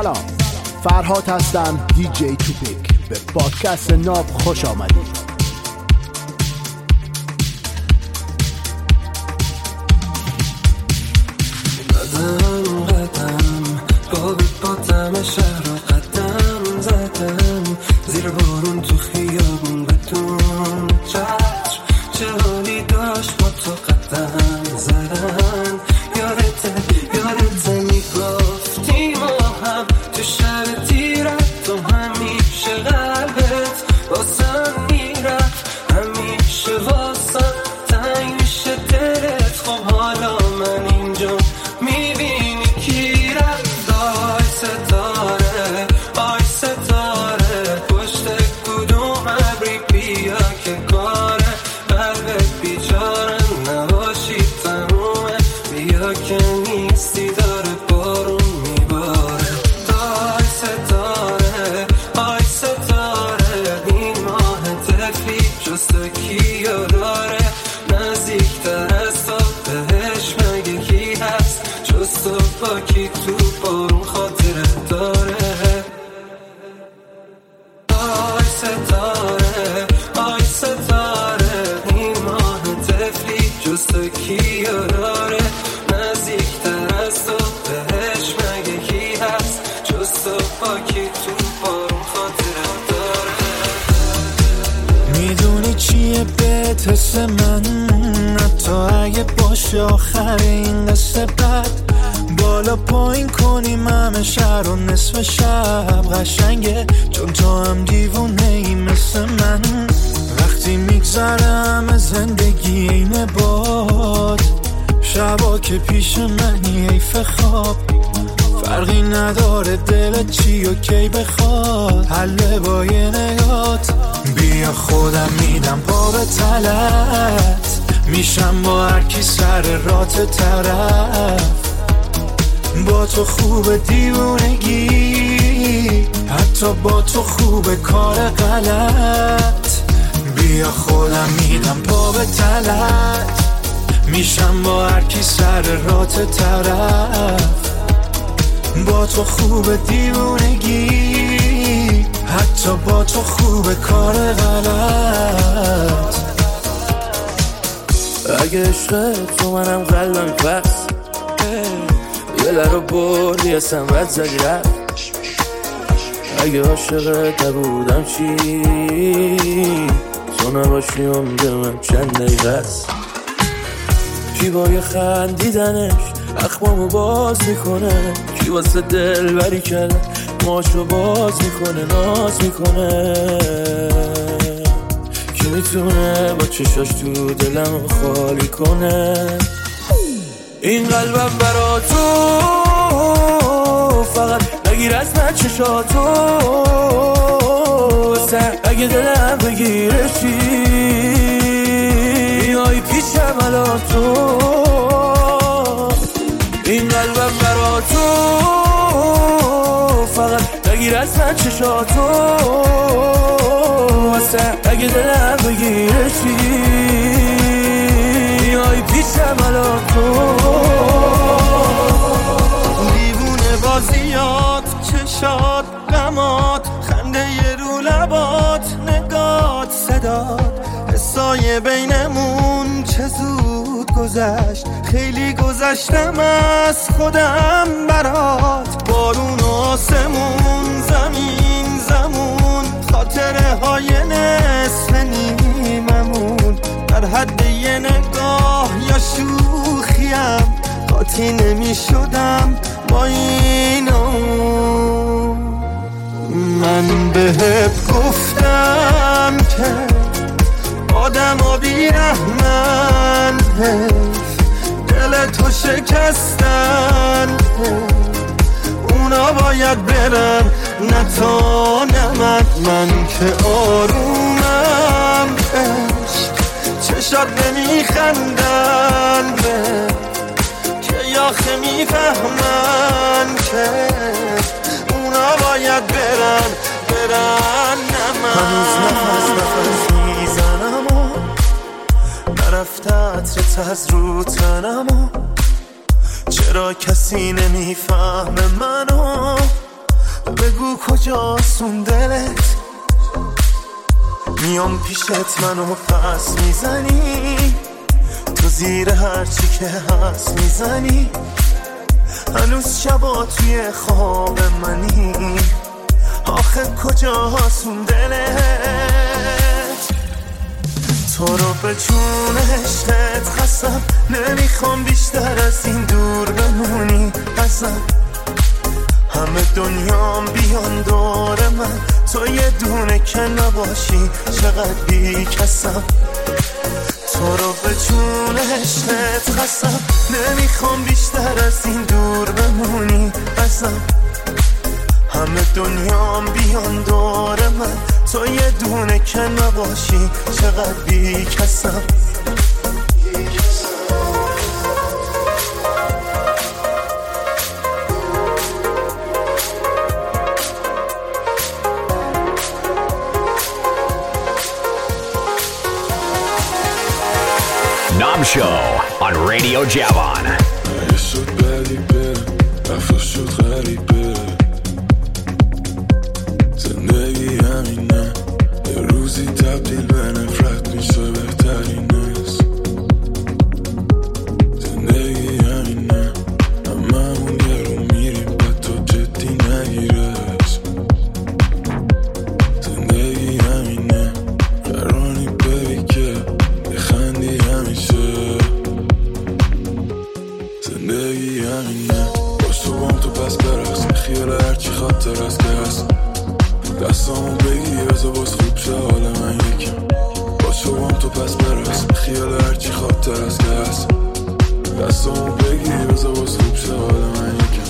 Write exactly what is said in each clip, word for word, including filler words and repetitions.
سلام، فرهاد هستم، دی جی توپیک. به پادکست ناب خوش آمدید. قدم قدم با بادم شهر رو قدم زدم، زیر بارون تو خیابون بدون چتر، چه حالی داشت با تو قدم زدن. یادته یادته میگفتی ما هم تو شب تیرت، تو همیشه قلبت واسم میرفت، همیشه واسم تنگ میشه دلت. خب حالا من اینجا میبینی کی رفت؟ آی ستاره آی ستاره، پشت کدوم ابری بیا که کاره قلبت بیچاره نباشی تمومه، بیا که نیستی داره بارون میباره. آی ستاره آی ستاره، این ماه تفلی جز تو کیو داره؟ نزدیکتر از تو بهش مگه کی هست جز تو؟ با کی تو بارون خاطره داره؟ آی ستاره آی ستاره، این ماه تفلی جز تو کیو داره؟ نزدیکتر از تو بهش مگه کی هست جز تو؟ با کی تو بارون خاطره داره؟ میدونی چیه بهت حس من، حتی اگه باشه آخر این قصه بد، بالا پایین کنیم همه شهر و نصف شب قشنگه، چون تو هم دیوونه ای مثل من. وقتی میگذرم از زندگی این باد، شبا که پیش منی حیف خواب، فرقی نداره دلت چی و کی بخواد، حله با یه نگات. بیا خودم میدم پا به تلت، میشم با هر کی سر رات طرف، با تو خوب دیوونگی، حتی با تو خوب کار غلط. بیا خودم میدم پا به تلت، میشم با هر کی سر رات طرف، با تو خوب دیوونگی، حتی با تو خوب کار غلط. اگه عشقت تو منم قلبم پس، دل رو بردی اصلا رد زدی رفت. اگه عاشقت نبودم چی؟ تو نباشی عمر من چند دقیقه است. کی با یه خندیدنش اخمامو باز میکنه، کی واسه دل بری کرده ماشو باز میکنه ناز میکنه، کی میتونه با چشاش تو دلم خالی کنه؟ این قلبم برا تو فقط نگیر از من چشاتو، واسه اگه دلم بگیره چی؟ بیای پیشم الان تو. این قلبم برا تو فقط نگیر از من چشاتو، واسه اگه دلم بگیره چی؟ بیای پیشم الان تو. دیوونه بازیات، چشات، غمات، خنده ی رو لبات، نگات، صدات، حسای بینمون چه زود گذشت، خیلی گذشتم از خودم برات. بارون و آسمون، زمین زمون، خاطره های نصف نیممون، در حد یه نگاه یا شوخیم قاطی نمی شدم با اینو. من بهت گفتم که آدم ها بیرحمن، دل تو شکستن، اونا باید برن نه تا نه من. من که آرومم عشق، چشات نمیخندن به که یاخه میفهمن که اونا باید برن برن نه من. هنوز نفس نفس میزنم و نرفته عطرت از رو تنم و چرا کسی نمیفهمه منو؟ بگو کجاست اون دلت، میام پیشت منو پس میزنی، تو زیر هرچی که هست میزنی، هنوز شبا توی خواب منی، آخه کجاست اون دلت. تو رو به جون عشقت قسم، نمیخوام بیشتر از این دور بمونی ازم، همه دنیام بیان دور من، تو یه دونه که نباشی چقدر بی کسم. تو رو به جون عشقت قسم، نمیخوام بیشتر از این دور بمونی ازم، همه دنیام بیان دور من، تو یه دونه که نباشی چقدر بی کسم. Nom Show on Radio Javon. یه شد غریبه، رفت شد غریبه، زندگی همینه، یه روزی تبدیل به نفرت میشه بهترین است. زندگی همینه، هممون یه رو میریم بعد تو جدی نگیرش. زندگی همینه، قرانی ببی که بخندی همیشه. زندگی همینه، باش تو بام تو پس برقص، خیال هرچی خاطر از که هست، دستامو بگی بزا باز خوب شه حال من یکم. باش تو بام تو پس برقص، خیال هرچی خاطر از که هست، دستامو بگی بزا باز خوب شه حال من یکم.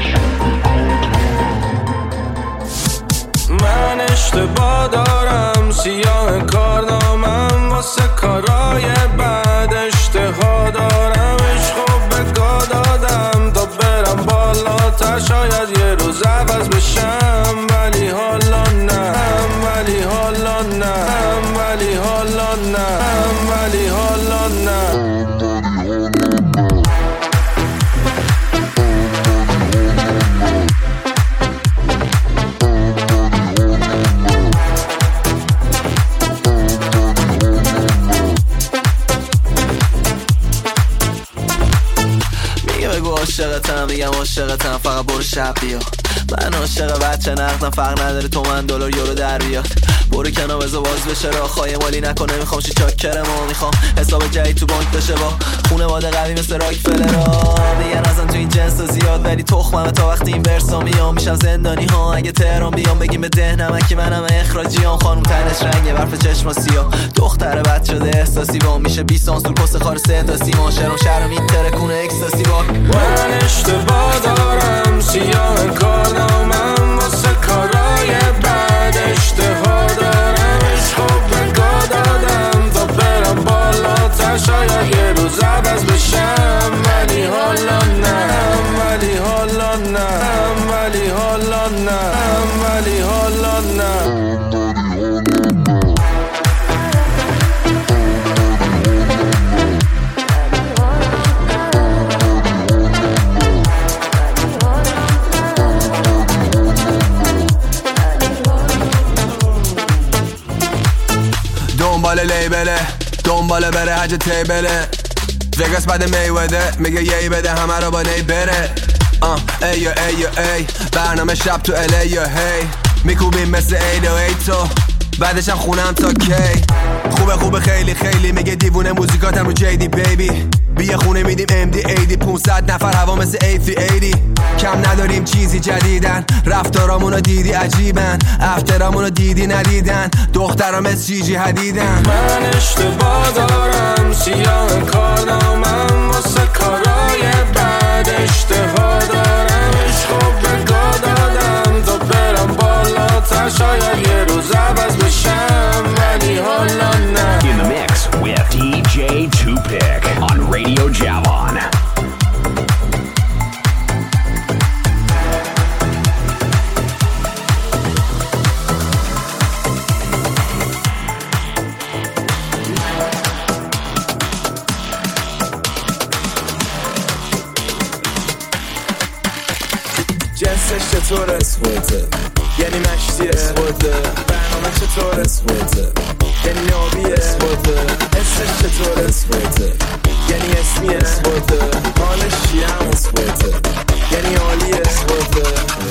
اشتباه دارم سیاه کارنامم واسه کارای بعد اشتها دارم عشقو بگا دادم تا برم بالاتر شاید یه روز عوض بشم ولی حالا نه ولی حالا نه ولی حالا نه ولی حالا نه عاشقتم میگم عاشقتم فقط برو شب بیا من عاشق بچه نقدم فرق نداره تومن دلار یورو در بیاد برو کنار بذار باز بشه راه خواهی مالی نکنه میخوام شی چاکرم و میخوام حساب جدید تو بانک بشه با خونواده قوی مثل راکفلرا میگن ازم تو این جنس زیاد ولی تخممه تا وقتی این ورسا میام میشم زندانی ها اگه تهران بیام بگیم به دهنم که منم اخراجیام خانم تنش رنگه برف چشم سیاه دختر بد شده احساسی با میشه بیست سانسور پست خار سه تا سی ماشرم شهر میترکونه اکستاسی با من اشتباه دارم سیاه کارنامم واسه کارای بعد اشتها دارم عشقو بگا دادم تا برم بالاتر شاید یه روز عوض بشم ولی حالا نه ولی حالا نه ولی حالا نه ولی حالا نه دنبال لیبله دنبال بره حج تیبله وگاس بعد میوده میگه یی بده همه رو با نی بره آه ای یا ای یا ای برنامه شب تو الی یا هی میکوبیم مثل ایل و ای تو بعدش هم خونم تا کی خوبه خوبه خیلی خیلی میگه دیوونه موزیکاتم رو جیدی بیبی بیا خونه میدیم ام دی ایدی پونصد نفر هوا مثل ایتی ایدی کم نداریم چیزی جدیدن رفتارامونو دیدی عجیبن افترامونو دیدی ندیدن دخترام از جی جی حدیدن من اشتباه دارم سیاه کارنامم واسه کارای بعد اشتها دارم عشقو بگا دادم تا برم بالاتر شاید یه روز عوض بشم ولی حالا نه In the mix with دی جی Tupic on Radio Javon. جنسش چطور اسپورته یعنی مشتی اسپورته برنامه چطور اسپورته یعنی نابی اسپورته اسمش چطور اسپورته یعنی اسمی اسپورته حالش چیه هم اسپورته یعنی عالی اسپورته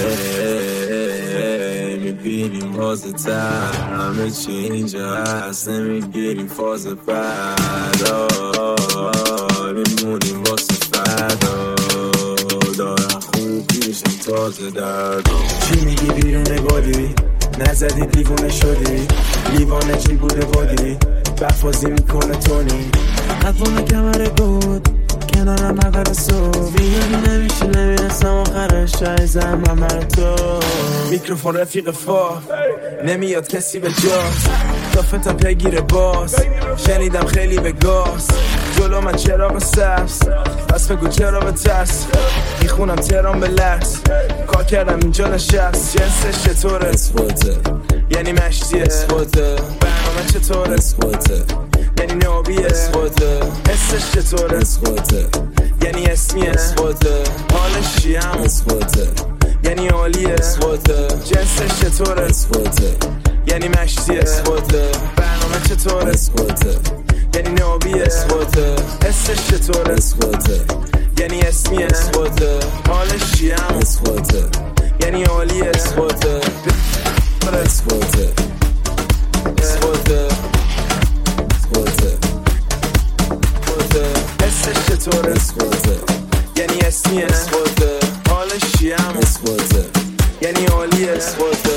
میبینیم بازه تر همه چی اینجا هست نمیگیریم فاز بعد میمونیم واسه فردا دارم خوب میشم تازه درد چی میگی بیرون گادی نزدی دیوونه شدی لیوانه چی بوده بادی بفازی میکنه تونی حتما کمر گود کنارم عقب صبح بیانی نمیشه نمیرسم آخرش عیزم همه تو میکروفون رفیق فا نمیاد کسی به جاست دافتم پیگیر باز شنیدم خیلی به گاز جلو من چراغ سبز پس بگو چرا به ترس میخونم تهران به لرز کار کردم اینجا نشست جنسش چطور اسپورته یعنی مشتی اسپورته برنامه چطور اسپورته یعنی نابی اسپورته حسش چطور اسپورته یعنی اسمی اسپورته حالش چی هم اسپورته یعنی عالی اسپورته جنسش چطور اسپورته یعنی مشتی اسپورته برنامه چطور اسپورته یعنی نابی اسپورته حسش چطور اسپورته یعنی اسمی اسپورته حالش چی هم اسپورته یعنی عالی اسپورته اسپورته اسپورته اسپورته حسش چطور اسپورته یعنی اسمی اسپورته حالش چی هم اسپورته یعنی عالی اسپورته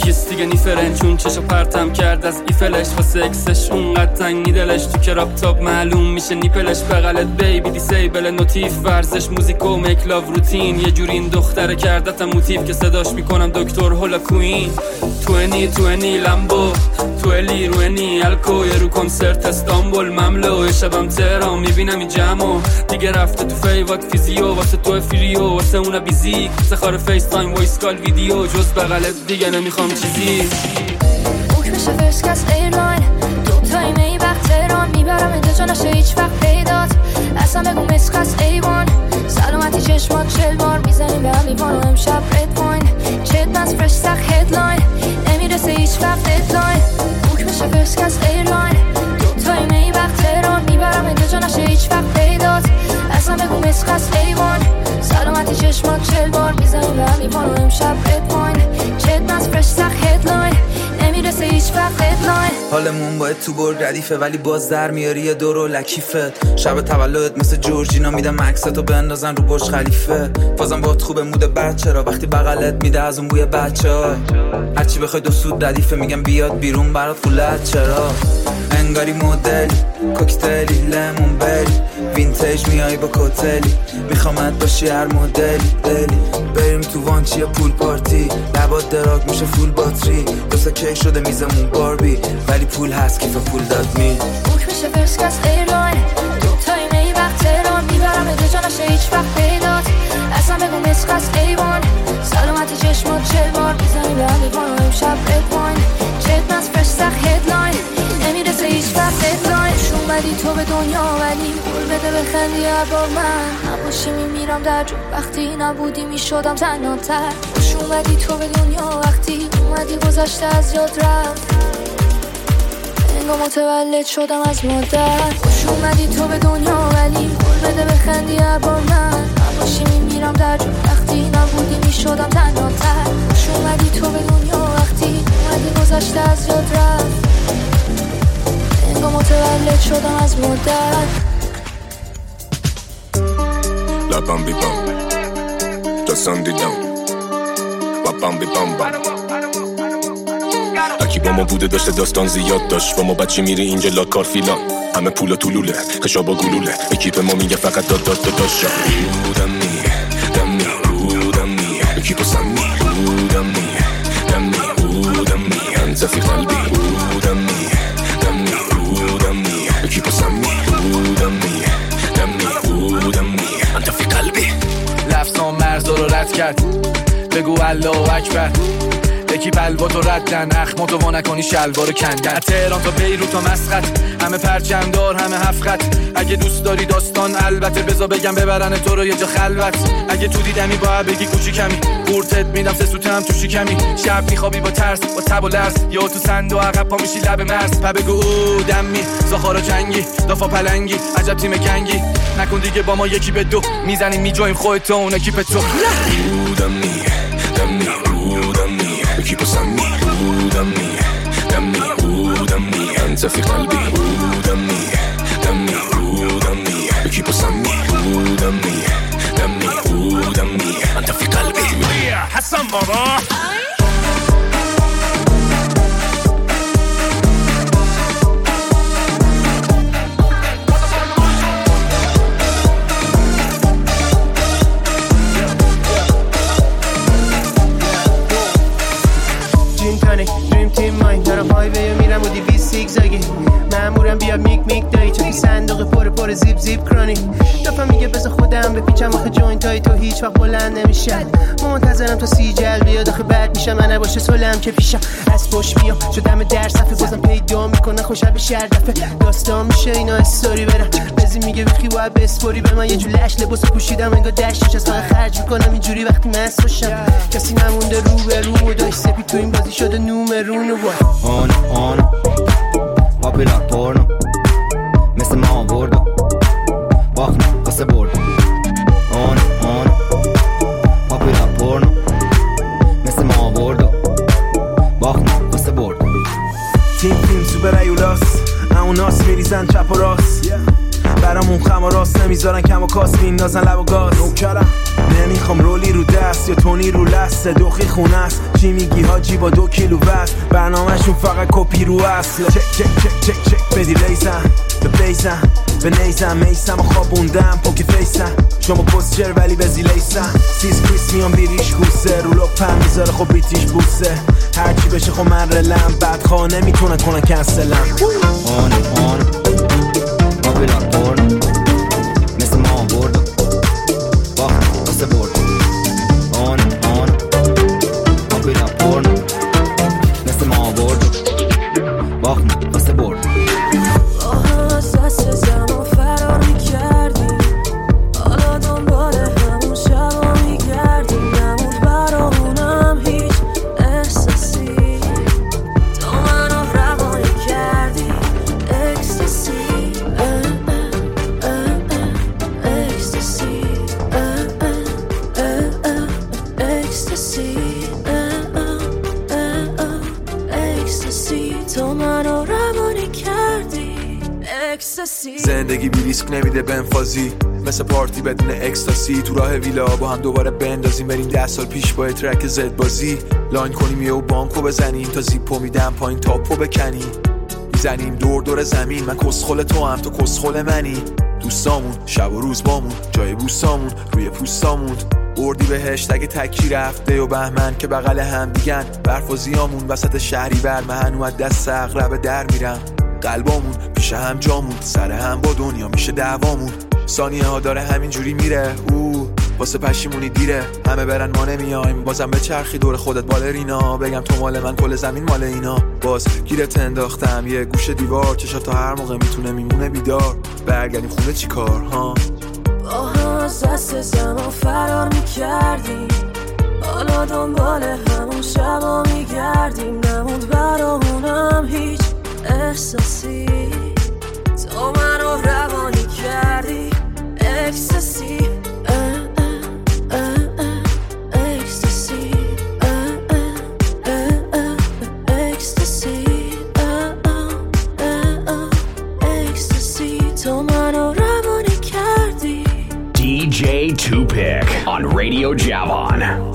کیس دیگه نیفرن چون چشو پرتم کرد از ایفلش واسه اکسش اونقدر تنگی دلش تو کراب تاپ معلوم میشه نیپلش بغلت بیبی دیسیبل نوتیف ورزش موزیک و میک لاو روتین یه جوری این دختره کردتم موتیف که صداش میکنم دکتر هولا کوین توینی توینی لامبو تویلی روینی الکو یه رو کنسرت استانبول مملو شبم تهران میبینم این جمعو دیگه رفته تو فیوات فیزیو واسه تو فریو واسه اونا بیزیک واسه خار فیس تایم وایس کال ویدیو جز بغلت دیگه نمیخوام چیزی بوک میشه فرست کس ایرلاین دو تایمه ای وقت تهران میبرم اینجا جا نشه هیچ وقت پیدات اصلا بگو مسخص ایوان سلامتی چشمات چل بار میزنیم به هم ایوان و امشب رد واین چت بس فرش سخ هدلاین نمیرسه هیچ وقت ددلاین بوک میشه فرست کس ایرلاین دو تایمه ای وقت تهران میبرم اینجا جا نشه هیچ وقت پیدات اصلا بگو مسخص ایوان سلامتی چشمات چل بار میزنیم به هم ایوان و امشب رد واین چت بس فرش سخ هدلاین نمیرسه هیچ وقت ددلاین حالمون باید تو برگ ردیفه ولی باز در میاری یه دور و لکیفت شب تولدت مثل جورجینا میدم عکستو بندازن رو برج خلیفه بازم باید خوبه مود بچه را وقتی بغلت میده از اون بوی بچه ها هرچی بخوای دو سود ردیفه میگم بیاد بیرون برات خولت چرا انگاری مدلی کوکتلی لیمون بری وینتیج میای با کوتلی میخوامت باشی هر مدلی دلی بریم تو وانچی یا پول پارتی لبات دراگ میشه فول باتری دوستا کی شده میزمون باربی ولی پول هست کیف پول داد می بوک میشه فرست کس ایرلاین دو تایمه ای وقت تهران میبرم اینجا جا نشه هیچ وقت پیدات اصلا بگو مسخص ایوان سلامتی چشمات چل بار میزنی به هم ایوان و امشب رد واین چت بس فرش سخ هدلاین نمیرسه هیچ وقت ددلاین اومدی تو به دنیا ولی قول بده بخندی هر بار من نباشی میمیرم در جو وقتی نبودی میشدم تنهاتر خوش اومدی تو به دنیا وقتی اومدی گذشته از یاد رفت انگار متولد شدم از مادر خوش اومدی تو به دنیا ولی قول بده بخندی هر بار من نباشی میمیرم در جو وقتی نبودی میشدم تنهاتر خوش اومدی تو به دنیا وقتی اومدی گذشته از یاد رفت انگار متولد شدم از مادر لبم بی بام دستم دیدم لبم بی بام بام هرکی با ما بوده داشته داستان زیاد داشت با ما بچه میری اینجا لاکار فیلان همه پولا طولوله خشابا گلوله اکیپ ما میگه فقط داد داد داد داشت بودم می دمی بودم می اکیپ سمی بودم می دمی بودم می انت فی قلبی بودم می دمی بودم می اکیپ سمی بودم می دمی بودم می انت فی قلبی لفظان مرزا رو رد کرد بگو الله اکبر اکیپ الباتو ردن اخماتو وا نکنی شلوارو کندن تهران تا بیروت تا مسقط همه پرچمدار همه هفت اگه دوست داری داستان البته بذار بگم ببرن تو رو یه جا خلوت اگه تو دیدمی باید بگی کوچیکمی قورتت میدم سه سوتم تو شکمی شب میخوابی با ترس با تب و لرز یا تو صندوق عقب پا میشی لب مرز پا بگو او دمی زاخارا جنگی دافا پلنگی عجب تیم گنگی نکن دیگه با ما یکی به دو میزنیم میجاییم خودت اون اکیپ تو بودم می دمی بودم می اکیپ سمی بودم می دمی بودم می انت فی قلبی بودم می دمی بودم می اکیپ سمی بودم می دمی بودم می انت فی قلبی حسن بابا دریم تیم ماین دارم های ویو میرم و دیویز سیگزاگی مامورم بیا میک میک دایی تو صندوق پر پر زیب زیب کرانی دفعه میگه بذار خودم بپیچم آخه جوینت های تو هیچ وقت بلند نمیشن منتظرم تا سی جل بیاد آخه بعد میشم من نباشه سلم که پیشم از پشت بیام شدم در صفحه بازم پیدا میکنه خوشم به شهر دفعه داستان میشه اینا استوری برم بزی میگه بخی باید بسپوری به من یه جور لش لباس پوشیدم انگار دشتش از فقط خرج میکنم اینجوری وقتی مست باشم کسی نمونده رو به رو و داشت سپی تو این بازی شده نومرونو آن آن پاپیلار پورنو مثل ما بردو باخنو قصه بردو آن آن پاپیلار پورنو مثل ما بردو باخنو قصه بردو تیم تیم سوپر ایولاس اوناس میریزن چپ و راست برامون خم و راست نمیذارن کم و کاس میندازن لب و گاز نوکرم نمیخوام رولی رو دست یا تونی رو لسته دوخی خونه است چی میگی حاجی با دو کیلو وزن برنامهشون فقط کپی رو اصل چک چک چک چک چک بدی ریزن به بیزن به نیزم میسم و خوابوندم پوکی فیسم شما پوستچر ولی بزی لیسم سیز کریس میان بیریش کوسه رو لپم میذاره خب بیتیش بوسه هرچی بشه خب من رلم بدخواه نمیتونه کنن کنسلم آن آن پاپیلار پورنو مثل ما بردو باخت واسه برد آن آن پاپیلار پورنو مثل ما بردو باخت واسه برد از دست زمان فرار میکردیم حالا دنبال همون شبا میگردیم نمود برامونم هیچ احساسی تو منو روانی کردی اکستاسی اکستاسی اکستاسی اکستاسی تو منو روانی کردی اکستاسی زندگی بی ریسک نمیده بنفازی مثل پارتی بدون اکستاسی تو راه ویلا با هم دوباره بندازیم بریم ده سال پیش با ترک زد بازی لاین کنیم یه و بانکو بزنیم تا زیپو میدم پایین تاپو بکنیم میزنیم دور دور زمین من کسخل تو هم تو کسخل منی دوستامون شب و روز بامون جای بوستامون روی پوستامون بردی به هشتگ تکی رفته و بهمن که بغل هم دیگن برف و زیامون وسط شهری بر من اومد دست اغرب در میرم قلبامون پیش هم جامون سر هم با دنیا میشه دعوامون ثانیه ها داره همینجوری میره او واسه پشیمونی دیره همه برن ما نمیایم بازم به چرخی دور خودت بالرینا بگم تو مال من کل زمین مال اینا باز گیرت انداختم یه گوشه دیوار چشات تا هر موقع میتونه میمونه بیدار برگردیم خونه چی کار ها با هم از دست زمان فرار میکردیم حالا دنبال همون شبا میگردیم نموند برامونم هیچ احساسی تو منو روانی کردی اکستاسی اکستاسی اکستاسی اکستاسی تو منو روانی کردی D J Tupic on Radio Javon.